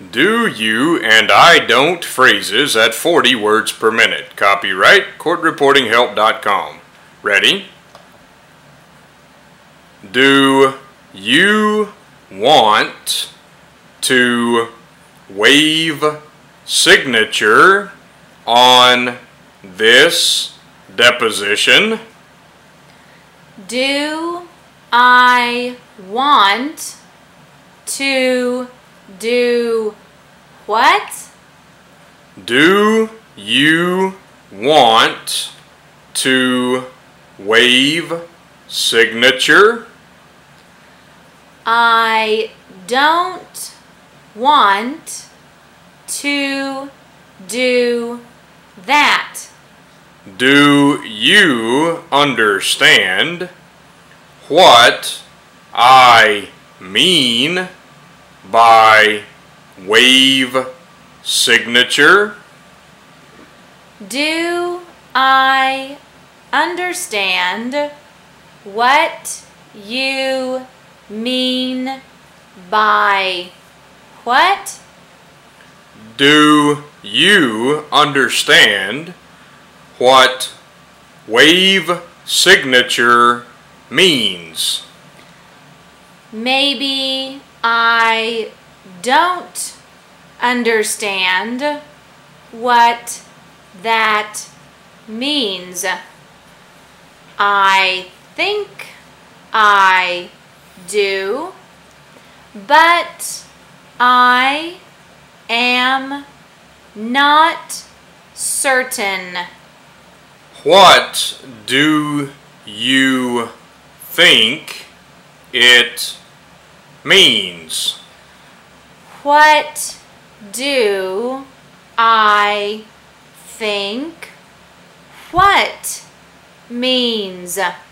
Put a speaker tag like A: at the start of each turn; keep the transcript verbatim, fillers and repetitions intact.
A: Do you and I don't phrases at forty words per minute. Copyright court reporting help dot com. Ready? Do you want to waive signature on this deposition?
B: Do I want to do what?
A: Do you want to waive signature?
B: I don't want to do that.
A: Do you understand what I mean by waive signature?
B: Do I understand what you mean by what?
A: Do you understand what waive signature means?
B: Maybe I don't understand what that means. I think I do, but I am not certain.
A: What do you think it means?
B: What do I think what means?